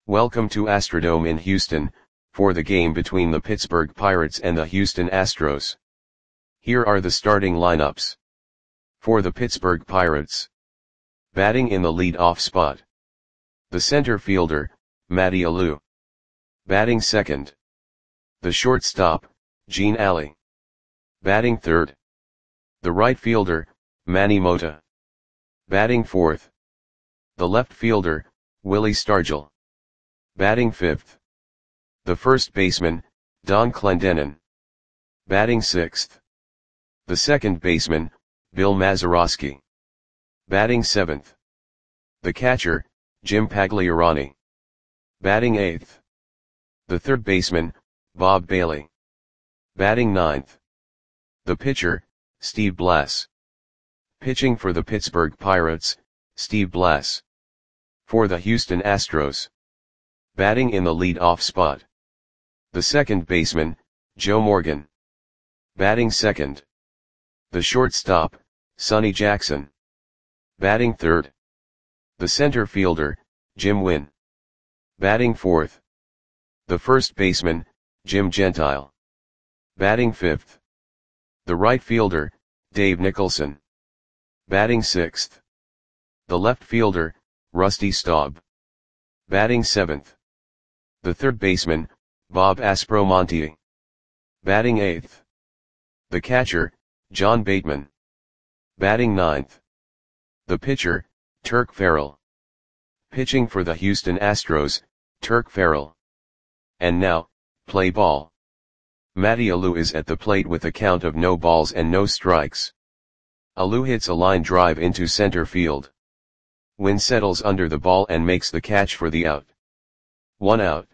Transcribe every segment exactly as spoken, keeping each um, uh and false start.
Welcome to Astrodome in Houston, for the game between the Pittsburgh Pirates and the Houston Astros. Here are the starting lineups. For the Pittsburgh Pirates. Batting in the lead-off spot. The center fielder, Matty Alou. Batting second. The shortstop, Gene Alley. Batting third. The right fielder, Manny Mota. Batting fourth. The left fielder, Willie Stargell. Batting fifth. The first baseman, Don Clendenon. Batting sixth. The second baseman, Bill Mazeroski. Batting seventh. The catcher, Jim Pagliarani. Batting eighth. The third baseman, Bob Bailey. Batting ninth. The pitcher, Steve Blass. Pitching for the Pittsburgh Pirates, Steve Blass. For the Houston Astros. Batting in the lead-off spot. The second baseman, Joe Morgan. Batting second. The shortstop, Sonny Jackson. Batting third. The center fielder, Jim Wynn. Batting fourth. The first baseman, Jim Gentile. Batting fifth. The right fielder, Dave Nicholson. Batting sixth. The left fielder, Rusty Staub. Batting seventh. The third baseman, Bob Aspromonte. Batting eighth. The catcher, John Bateman. Batting ninth. The pitcher, Turk Farrell. Pitching for the Houston Astros, Turk Farrell. And now, play ball. Matty Alou is at the plate with a count of no balls and no strikes. Alou hits a line drive into center field. Wynn settles under the ball and makes the catch for the out. One out.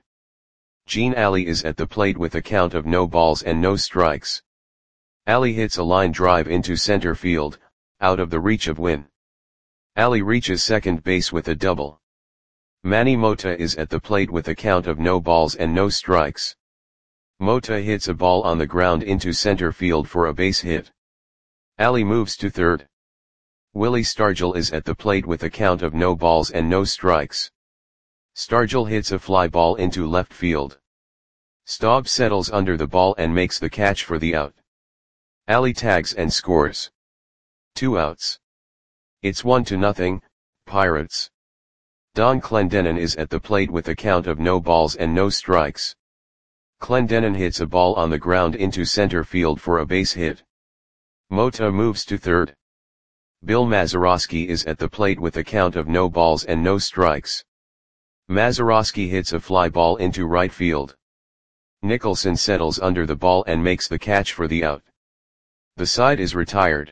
Gene Alley is at the plate with a count of no balls and no strikes. Alley hits a line drive into center field, out of the reach of Wynn. Alley reaches second base with a double. Manny Mota is at the plate with a count of no balls and no strikes. Mota hits a ball on the ground into center field for a base hit. Alley moves to third. Willie Stargell is at the plate with a count of no balls and no strikes. Stargell hits a fly ball into left field. Staub settles under the ball and makes the catch for the out. Alley tags and scores. Two outs. It's one to nothing, Pirates. Don Clendenon is at the plate with a count of no balls and no strikes. Clendenon hits a ball on the ground into center field for a base hit. Mota moves to third. Bill Mazeroski is at the plate with a count of no balls and no strikes. Mazeroski hits a fly ball into right field. Nicholson settles under the ball and makes the catch for the out. The side is retired.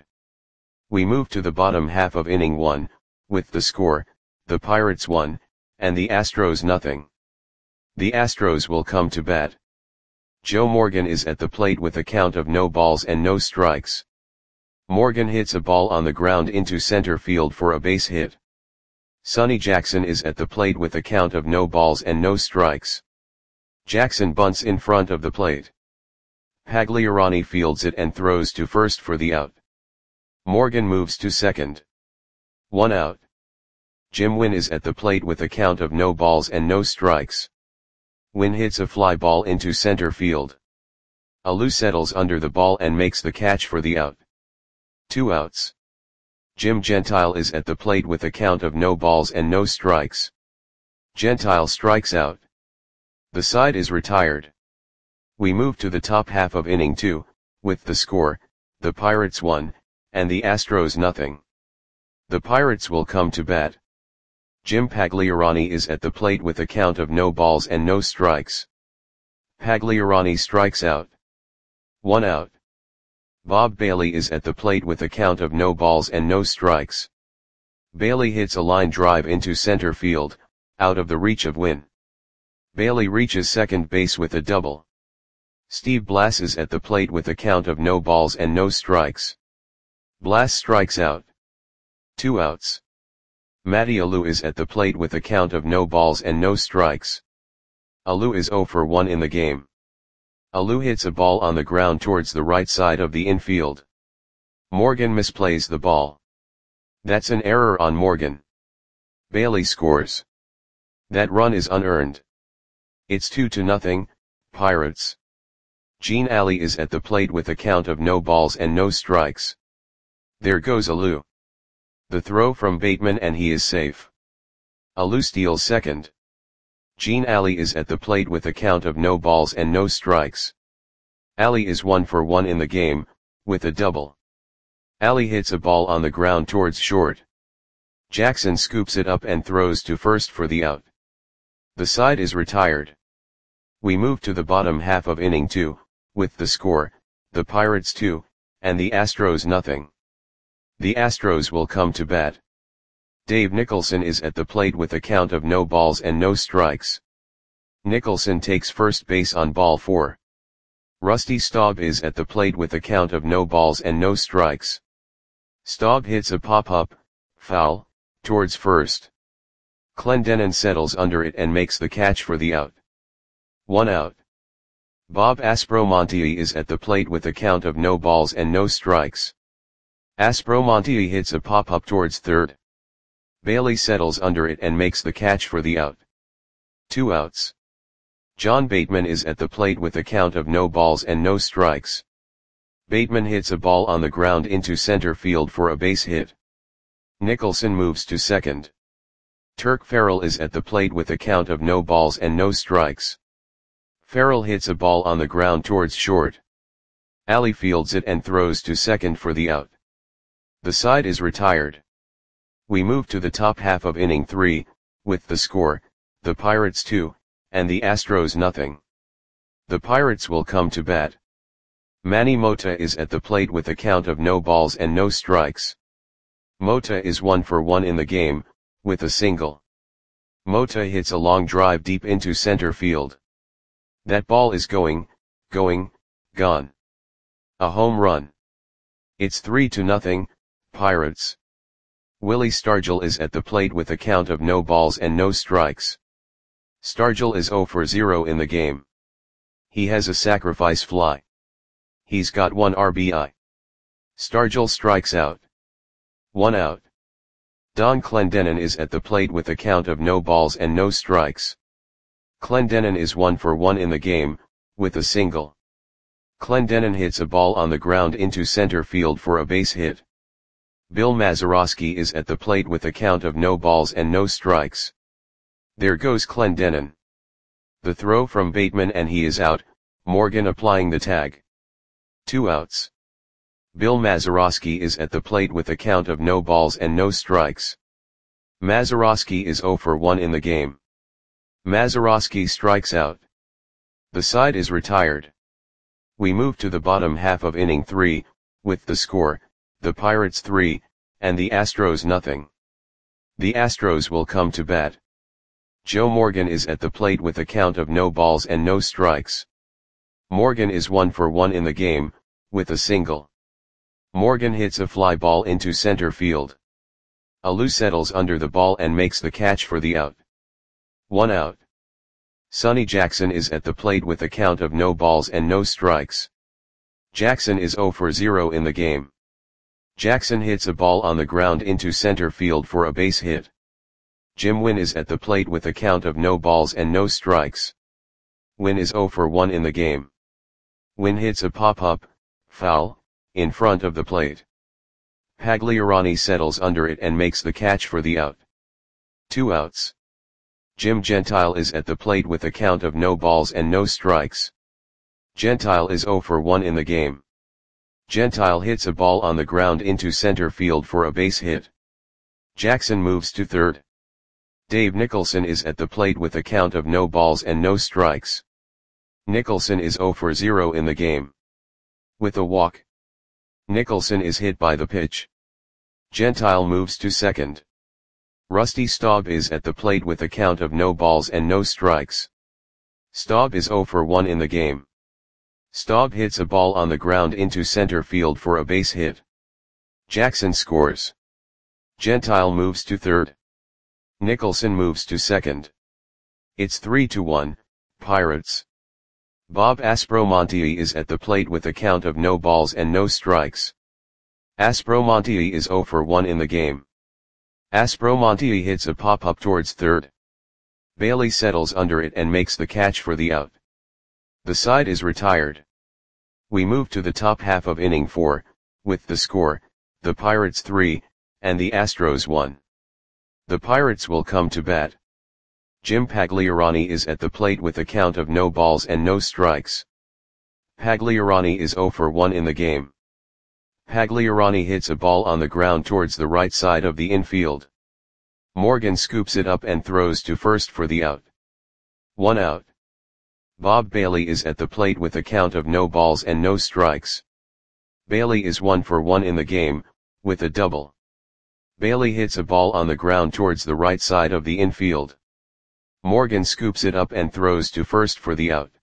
We move to the bottom half of inning one, with the score, the Pirates one, and the Astros nothing. The Astros will come to bat. Joe Morgan is at the plate with a count of no balls and no strikes. Morgan hits a ball on the ground into center field for a base hit. Sonny Jackson is at the plate with a count of no balls and no strikes. Jackson bunts in front of the plate. Pagliarani fields it and throws to first for the out. Morgan moves to second. One out. Jim Wynn is at the plate with a count of no balls and no strikes. Wynn hits a fly ball into center field. Alou settles under the ball and makes the catch for the out. Two outs. Jim Gentile is at the plate with a count of no balls and no strikes. Gentile strikes out. The side is retired. We move to the top half of inning two, with the score, the Pirates one, and the Astros nothing. The Pirates will come to bat. Jim Pagliarani is at the plate with a count of no balls and no strikes. Pagliarani strikes out. One out. Bob Bailey is at the plate with a count of no balls and no strikes. Bailey hits a line drive into center field, out of the reach of Wynn. Bailey reaches second base with a double. Steve Blass is at the plate with a count of no balls and no strikes. Blass strikes out. Two outs. Matty Alou is at the plate with a count of no balls and no strikes. Alou is zero for one in the game. Alou hits a ball on the ground towards the right side of the infield. Morgan misplays the ball. That's an error on Morgan. Bailey scores. That run is unearned. It's two to nothing, Pirates. Gene Ali is at the plate with a count of no balls and no strikes. There goes Alou. The throw from Bateman and he is safe. Alou steals second. Gene Ali is at the plate with a count of no balls and no strikes. Ali is one for one in the game, with a double. Ali hits a ball on the ground towards short. Jackson scoops it up and throws to first for the out. The side is retired. We move to the bottom half of inning two, with the score, the Pirates two, and the Astros nothing. The Astros will come to bat. Dave Nicholson is at the plate with a count of no balls and no strikes. Nicholson takes first base on ball four. Rusty Staub is at the plate with a count of no balls and no strikes. Staub hits a pop-up, foul, towards first. Clendenon settles under it and makes the catch for the out. One out. Bob Aspromonte is at the plate with a count of no balls and no strikes. Aspromonte hits a pop-up towards third. Bailey settles under it and makes the catch for the out. Two outs. John Bateman is at the plate with a count of no balls and no strikes. Bateman hits a ball on the ground into center field for a base hit. Nicholson moves to second. Turk Farrell is at the plate with a count of no balls and no strikes. Farrell hits a ball on the ground towards short. Ali fields it and throws to second for the out. The side is retired. We move to the top half of inning three, with the score, the Pirates two, and the Astros nothing. The Pirates will come to bat. Manny Mota is at the plate with a count of no balls and no strikes. Mota is one for one in the game, with a single. Mota hits a long drive deep into center field. That ball is going, going, gone. A home run. It's three to nothing, Pirates. Willie Stargell is at the plate with a count of no balls and no strikes. Stargell is zero for zero in the game. He has a sacrifice fly. He's got one R B I. Stargell strikes out. One out. Don Clendenon is at the plate with a count of no balls and no strikes. Clendenon is one for one in the game, with a single. Clendenon hits a ball on the ground into center field for a base hit. Bill Mazeroski is at the plate with a count of no balls and no strikes. There goes Clendenon. The throw from Bateman and he is out, Morgan applying the tag. Two outs. Bill Mazeroski is at the plate with a count of no balls and no strikes. Mazeroski is zero for one in the game. Mazeroski strikes out. The side is retired. We move to the bottom half of inning three, with the score, the Pirates three, and the Astros nothing. The Astros will come to bat. Joe Morgan is at the plate with a count of no balls and no strikes. Morgan is one for one in the game, with a single. Morgan hits a fly ball into center field. Alou settles under the ball and makes the catch for the out. One out. Sonny Jackson is at the plate with a count of no balls and no strikes. Jackson is zero for zero in the game. Jackson hits a ball on the ground into center field for a base hit. Jim Wynn is at the plate with a count of no balls and no strikes. Wynn is zero for one in the game. Wynn hits a pop-up, foul, in front of the plate. Pagliarani settles under it and makes the catch for the out. Two outs. Jim Gentile is at the plate with a count of no balls and no strikes. Gentile is zero for one in the game. Gentile hits a ball on the ground into center field for a base hit. Jackson moves to third. Dave Nicholson is at the plate with a count of no balls and no strikes. Nicholson is zero for zero in the game. With a walk. Nicholson is hit by the pitch. Gentile moves to second. Rusty Staub is at the plate with a count of no balls and no strikes. Staub is zero for one in the game. Staub hits a ball on the ground into center field for a base hit. Jackson scores. Gentile moves to third. Nicholson moves to second. It's three to one, Pirates. Bob Aspromonte is at the plate with a count of no balls and no strikes. Aspromonte is zero for one in the game. Aspromonte hits a pop-up towards third. Bailey settles under it and makes the catch for the out. The side is retired. We move to the top half of inning four, with the score, the Pirates three, and the Astros one. The Pirates will come to bat. Jim Pagliarani is at the plate with a count of no balls and no strikes. Pagliarani is zero for one in the game. Pagliarani hits a ball on the ground towards the right side of the infield. Morgan scoops it up and throws to first for the out. One out. Bob Bailey is at the plate with a count of no balls and no strikes. Bailey is one for one in the game, with a double. Bailey hits a ball on the ground towards the right side of the infield. Morgan scoops it up and throws to first for the out.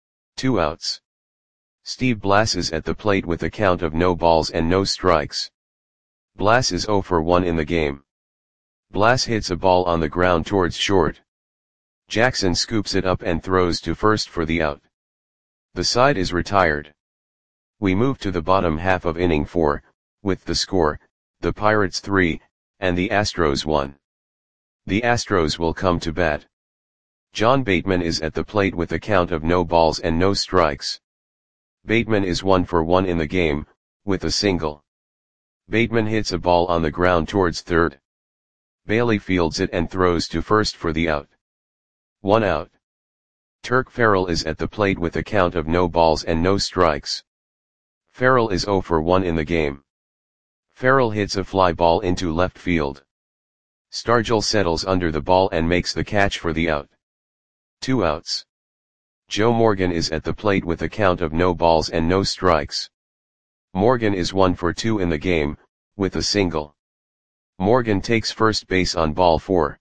Two outs. Steve Blass is at the plate with a count of no balls and no strikes. Blass is zero for one in the game. Blass hits a ball on the ground towards short. Jackson scoops it up and throws to first for the out. The side is retired. We move to the bottom half of inning four, with the score, the Pirates three, and the Astros one. The Astros will come to bat. John Bateman is at the plate with a count of no balls and no strikes. Bateman is one for one in the game, with a single. Bateman hits a ball on the ground towards third. Bailey fields it and throws to first for the out. One out. Turk Farrell is at the plate with a count of no balls and no strikes. Farrell is zero for one in the game. Farrell hits a fly ball into left field. Stargell settles under the ball and makes the catch for the out. Two outs. Joe Morgan is at the plate with a count of no balls and no strikes. Morgan is one for two in the game, with a single. Morgan takes first base on ball four.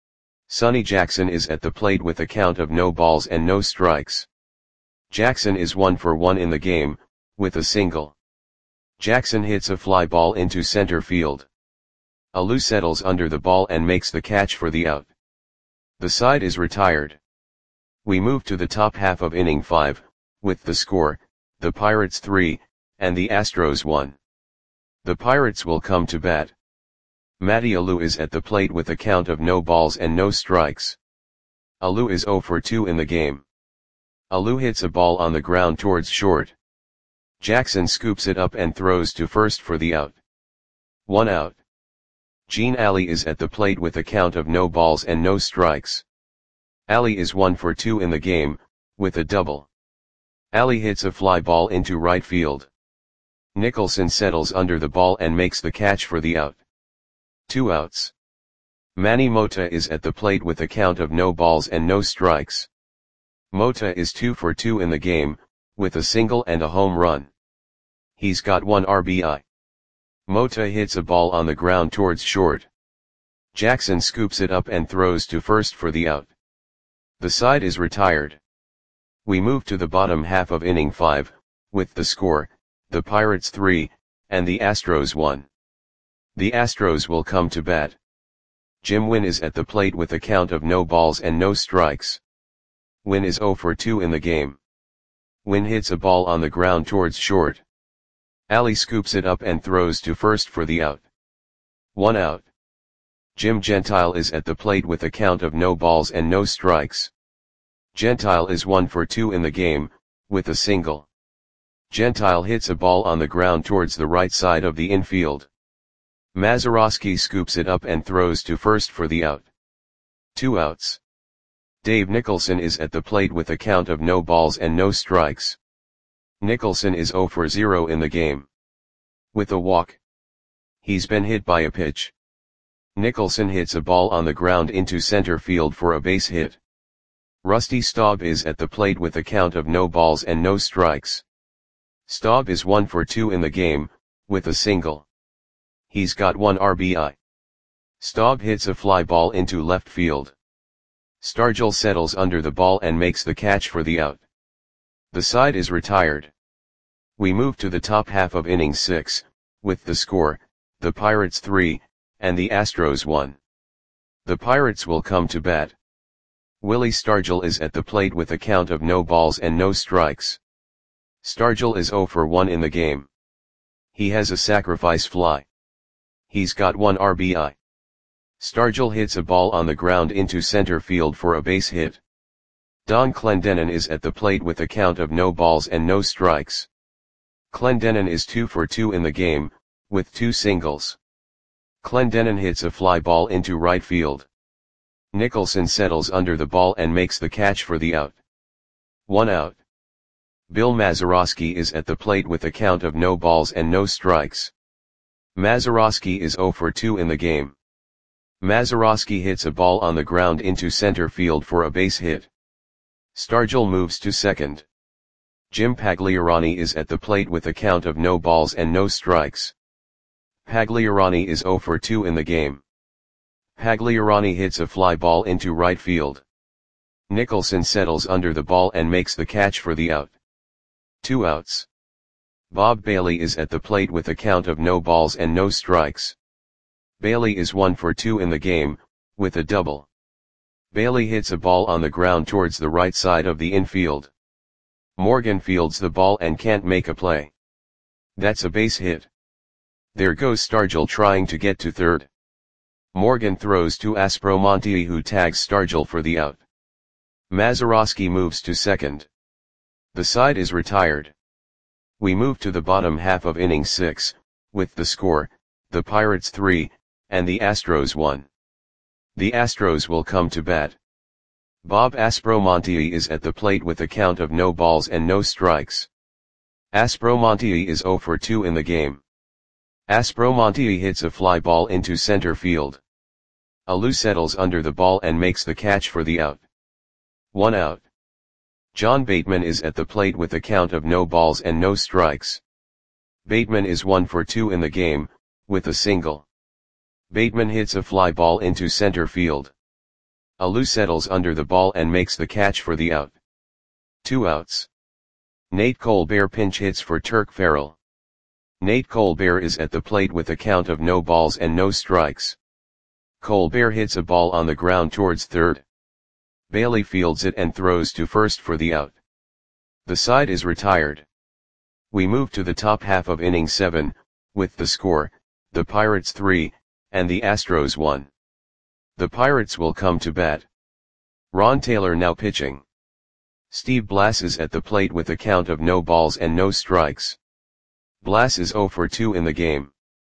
Sonny Jackson is at the plate with a count of no balls and no strikes. Jackson is one for one in the game, with a single. Jackson hits a fly ball into center field. Alou settles under the ball and makes the catch for the out. The side is retired. We move to the top half of inning five, with the score, the Pirates three, and the Astros one. The Pirates will come to bat. Matty Alou is at the plate with a count of no balls and no strikes. Alou is zero for two in the game. Alou hits a ball on the ground towards short. Jackson scoops it up and throws to first for the out. One out. Gene Alley is at the plate with a count of no balls and no strikes. Alley is one for two in the game, with a double. Alley hits a fly ball into right field. Nicholson settles under the ball and makes the catch for the out. Two outs. Manny Mota is at the plate with a count of no balls and no strikes. Mota is two for two in the game, with a single and a home run. He's got one R B I. Mota hits a ball on the ground towards short. Jackson scoops it up and throws to first for the out. The side is retired. We move to the bottom half of inning five, with the score, the Pirates three, and the Astros one. The Astros will come to bat. Jim Wynn is at the plate with a count of no balls and no strikes. Wynn is zero for two in the game. Wynn hits a ball on the ground towards short. Alley scoops it up and throws to first for the out. One out. Jim Gentile is at the plate with a count of no balls and no strikes. Gentile is one for two in the game, with a single. Gentile hits a ball on the ground towards the right side of the infield. Mazeroski scoops it up and throws to first for the out. Two outs. Dave Nicholson is at the plate with a count of no balls and no strikes. Nicholson is zero for zero in the game. With a walk. He's been hit by a pitch. Nicholson hits a ball on the ground into center field for a base hit. Rusty Staub is at the plate with a count of no balls and no strikes. Staub is one for two in the game, with a single. He's got one R B I. Staub hits a fly ball into left field. Stargell settles under the ball and makes the catch for the out. The side is retired. We move to the top half of inning six, with the score, the Pirates three, and the Astros one. The Pirates will come to bat. Willie Stargell is at the plate with a count of no balls and no strikes. Stargell is zero for one in the game. He has a sacrifice fly. He's got one R B I. Stargell hits a ball on the ground into center field for a base hit. Don Clendenon is at the plate with a count of no balls and no strikes. Clendenon is two for two in the game, with two singles. Clendenon hits a fly ball into right field. Nicholson settles under the ball and makes the catch for the out. One out. Bill Mazeroski is at the plate with a count of no balls and no strikes. Mazeroski is zero for two in the game. Mazeroski hits a ball on the ground into center field for a base hit. Stargell moves to second. Jim Pagliarani is at the plate with a count of no balls and no strikes. Pagliarani is zero for two in the game. Pagliarani hits a fly ball into right field. Nicholson settles under the ball and makes the catch for the out. Two outs. Bob Bailey is at the plate with a count of no balls and no strikes. Bailey is one for two in the game, with a double. Bailey hits a ball on the ground towards the right side of the infield. Morgan fields the ball and can't make a play. That's a base hit. There goes Stargell trying to get to third. Morgan throws to Aspromonte, who tags Stargell for the out. Mazeroski moves to second. The side is retired. We move to the bottom half of inning six, with the score, the Pirates three, and the Astros one. The Astros will come to bat. Bob Aspromonte is at the plate with a count of no balls and no strikes. Aspromonte is zero for two in the game. Aspromonte hits a fly ball into center field. Alou settles under the ball and makes the catch for the out. One out. John Bateman is at the plate with a count of no balls and no strikes. Bateman is one for two in the game, with a single. Bateman hits a fly ball into center field. Alou settles under the ball and makes the catch for the out. Two outs. Nate Colbert pinch hits for Turk Farrell. Nate Colbert is at the plate with a count of no balls and no strikes. Colbert hits a ball on the ground towards third. Bailey fields it and throws to first for the out. The side is retired. We move to the top half of inning seven, with the score, the Pirates three, and the Astros one. The Pirates will come to bat. Ron Taylor now pitching. Steve Blass is at the plate with a count of no balls and no strikes. Blass is zero for two in the game.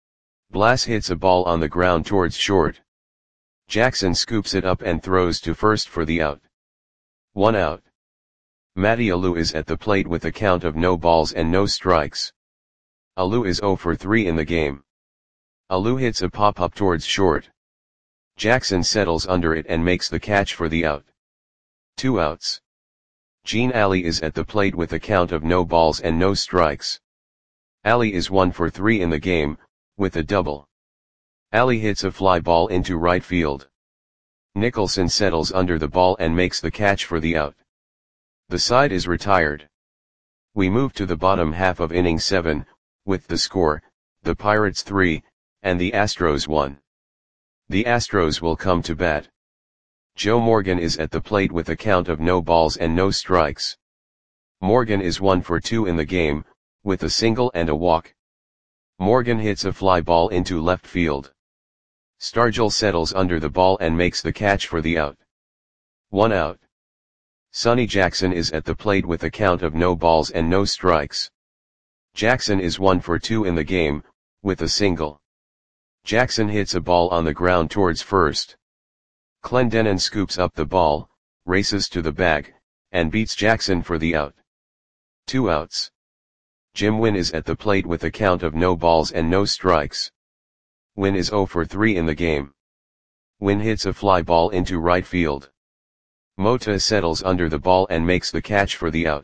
Blass hits a ball on the ground towards short. Jackson scoops it up and throws to first for the out. One out. Matty Alou is at the plate with a count of no balls and no strikes. Alou is zero for three in the game. Alou hits a pop-up towards short. Jackson settles under it and makes the catch for the out. Two outs. Gene Alley is at the plate with a count of no balls and no strikes. Alley is one for three in the game, with a double. Alley hits a fly ball into right field. Nicholson settles under the ball and makes the catch for the out. The side is retired. We move to the bottom half of inning seven, with the score, the Pirates three, and the Astros one. The Astros will come to bat. Joe Morgan is at the plate with a count of no balls and no strikes. Morgan is one for two in the game, with a single and a walk. Morgan hits a fly ball into left field. Stargell settles under the ball and makes the catch for the out. One out. Sonny Jackson is at the plate with a count of no balls and no strikes. Jackson is one for two in the game, with a single. Jackson hits a ball on the ground towards first. Clendenon scoops up the ball, races to the bag, and beats Jackson for the out. Two outs. Jim Wynn is at the plate with a count of no balls and no strikes. Wynn is zero for three in the game. Wynn hits a fly ball into right field. Mota settles under the ball and makes the catch for the out.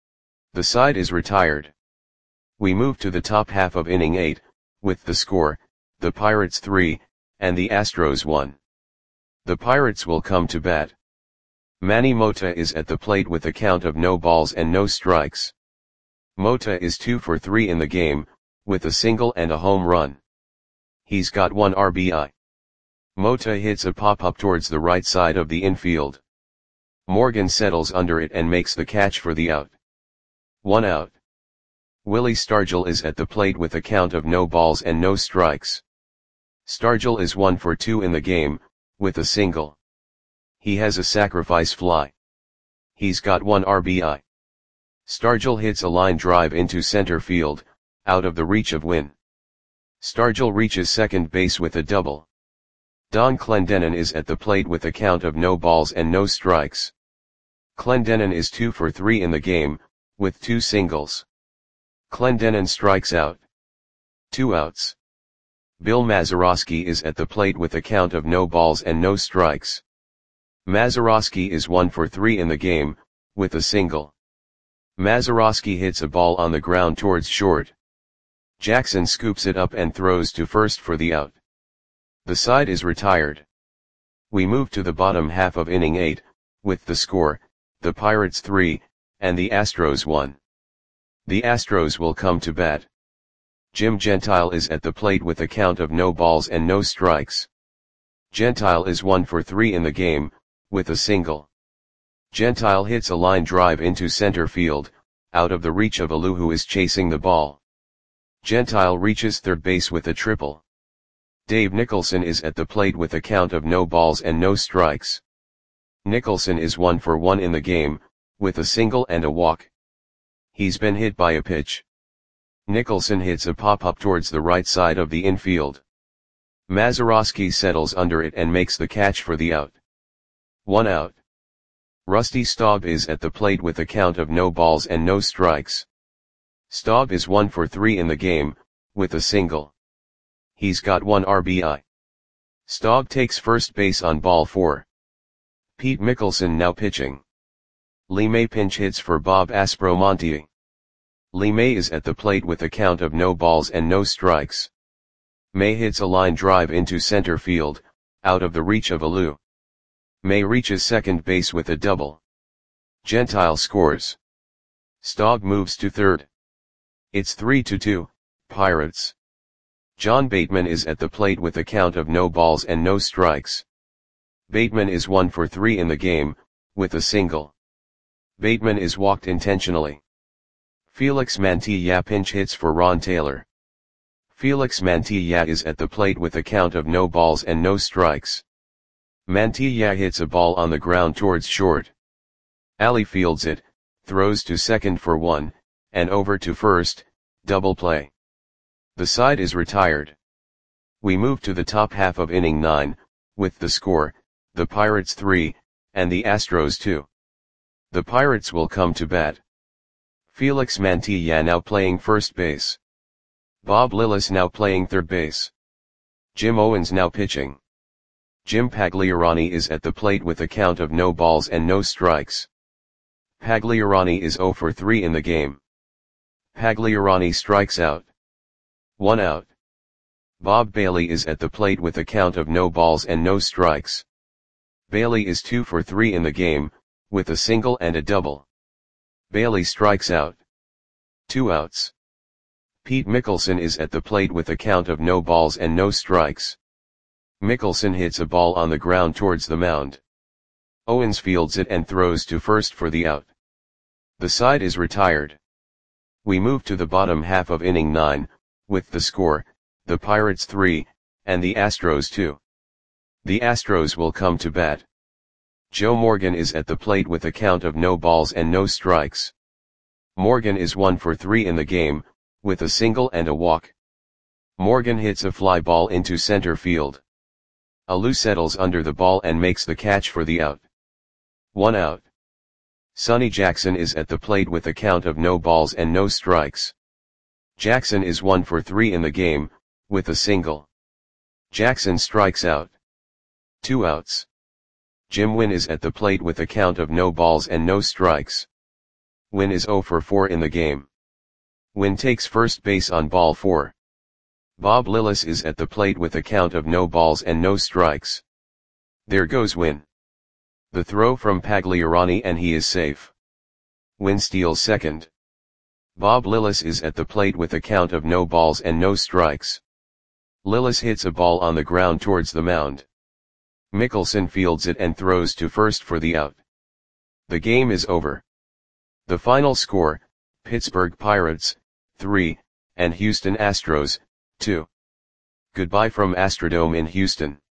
The side is retired. We move to the top half of inning eight, with the score, the Pirates three, and the Astros one. The Pirates will come to bat. Manny Mota is at the plate with a count of no balls and no strikes. Mota is two for three in the game, with a single and a home run. He's got one R B I. Mota hits a pop-up towards the right side of the infield. Morgan settles under it and makes the catch for the out. One out. Willie Stargell is at the plate with a count of no balls and no strikes. Stargell is one for two in the game, with a single. He has a sacrifice fly. He's got one R B I. Stargell hits a line drive into center field, out of the reach of Wynn. Stargell reaches second base with a double. Don Clendenon is at the plate with a count of no balls and no strikes. Clendenon is two for three in the game, with two singles. Clendenon strikes out. Two outs. Bill Mazeroski is at the plate with a count of no balls and no strikes. Mazeroski is one for three in the game, with a single. Mazeroski hits a ball on the ground towards short. Jackson scoops it up and throws to first for the out. The side is retired. We move to the bottom half of inning eight, with the score, the Pirates three, and the Astros one. The Astros will come to bat. Jim Gentile is at the plate with a count of no balls and no strikes. Gentile is one for three in the game, with a single. Gentile hits a line drive into center field, out of the reach of Alou, who is chasing the ball. Gentile reaches third base with a triple. Dave Nicholson is at the plate with a count of no balls and no strikes. Nicholson is one for one in the game, with a single and a walk. He's been hit by a pitch. Nicholson hits a pop-up towards the right side of the infield. Mazeroski settles under it and makes the catch for the out. One out. Rusty Staub is at the plate with a count of no balls and no strikes. Staub is one for three in the game, with a single. He's got one R B I. Staub takes first base on ball four. Pete Mickelson now pitching. Lee May pinch hits for Bob Aspromonte. Lee May is at the plate with a count of no balls and no strikes. May hits a line drive into center field, out of the reach of Alou. May reaches second base with a double. Gentile scores. Staub moves to third. It's three to two, Pirates. John Bateman is at the plate with a count of no balls and no strikes. Bateman is one for three in the game, with a single. Bateman is walked intentionally. Felix Mantilla pinch hits for Ron Taylor. Felix Mantilla is at the plate with a count of no balls and no strikes. Mantilla hits a ball on the ground towards short. Ali fields it, throws to second for one, and over to first, double play. The side is retired. We move to the top half of inning nine, with the score, the Pirates three, and the Astros two. The Pirates will come to bat. Felix Mantilla now playing first base. Bob Lillis now playing third base. Jim Owens now pitching. Jim Pagliarani is at the plate with a count of no balls and no strikes. Pagliarani is zero for three in the game. Pagliarani strikes out. One out. Bob Bailey is at the plate with a count of no balls and no strikes. Bailey is two for three in the game, with a single and a double. Bailey strikes out. Two outs. Pete Mickelson is at the plate with a count of no balls and no strikes. Mickelson hits a ball on the ground towards the mound. Owens fields it and throws to first for the out. The side is retired. We move to the bottom half of inning nine, with the score, the Pirates three, and the Astros two. The Astros will come to bat. Joe Morgan is at the plate with a count of no balls and no strikes. Morgan is one for three in the game, with a single and a walk. Morgan hits a fly ball into center field. Alou settles under the ball and makes the catch for the out. One out. Sonny Jackson is at the plate with a count of no balls and no strikes. Jackson is one for three in the game, with a single. Jackson strikes out. Two outs. Jim Wynn is at the plate with a count of no balls and no strikes. Wynn is zero for four in the game. Wynn takes first base on ball four. Bob Lillis is at the plate with a count of no balls and no strikes. There goes Wynn. The throw from Pagliarani and he is safe. Wynn steals second. Bob Lillis is at the plate with a count of no balls and no strikes. Lillis hits a ball on the ground towards the mound. Mickelson fields it and throws to first for the out. The game is over. The final score, Pittsburgh Pirates, three, and Houston Astros, two. Goodbye from Astrodome in Houston.